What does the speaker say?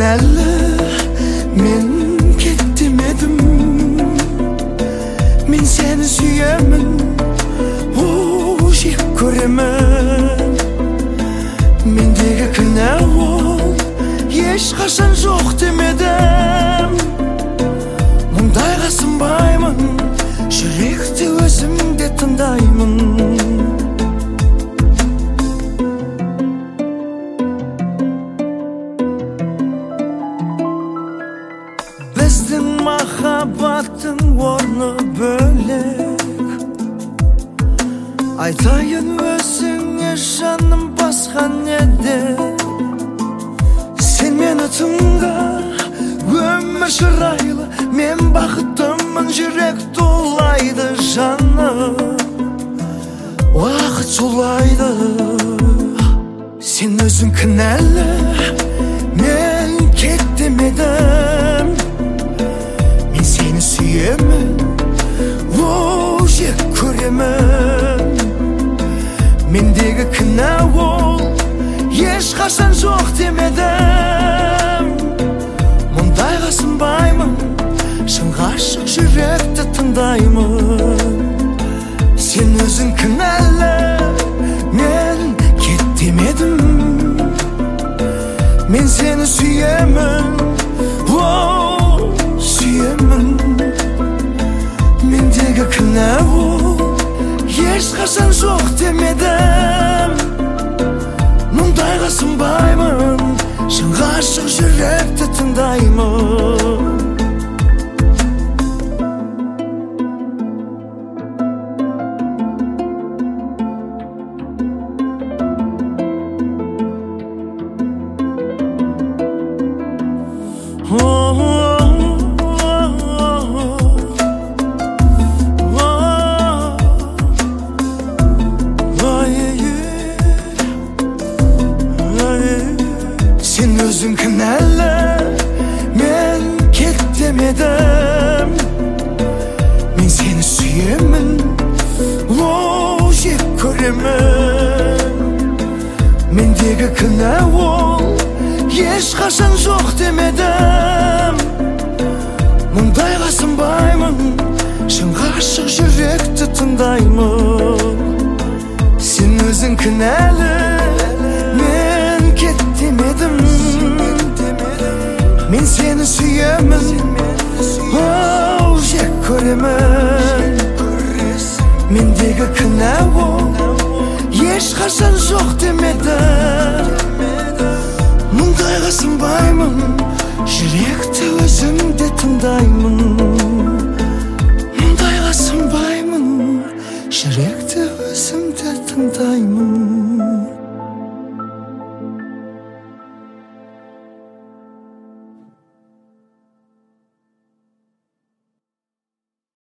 kінәлі, мен кеттемедім. Мен сені сүйемін, жек көремін. Мендегі кінә ол ешқашан жоқ демедім. Мұндайға сынбаймын, жүректе өзімде тыңдаймын. Біздің махаббаттың орны бөлек. Айтайын өзіңе жаным басқа неде. Сен мені тыңда, өмір шырайлы, мен бақыттымын, жүрек тулайды жаным. Уақыт зулайды, сен өзің кінәлі, мен кеттемедім. Мен сені сүйемін, жек көремін. Мендегі кінә ол ешқашан жоқ демедім. Мұндайға сынбаймын, шын ғашық жүректі тыңдаймын. Сен өзің кінәлі, мен кеттемедім. Мен сені сүйемін, сүйемін. Мендегі кінә ол ешқашан жоқ демедім. Мұндайға сынбаймын, шын ғашық жүректі тыңдаймын. Сен өзің кінәлі, мен кеттемедім. Мен сені сүйемін, жек көремін. Мендегі кінә ол ешқашан жоқ демедім. Мұндайға сынбаймын, шын ғашық жүректі тыңдаймын. Сен өзің кінәлі, мен кеттемедім. Мен сені сүйемін, жек көремін. Мендегі кінә ол ешқашан жоқ демедім. Мұндайға сынбаймын, жүректі өзімде тыңдаймын. Мұндайға сынбаймын, жүректі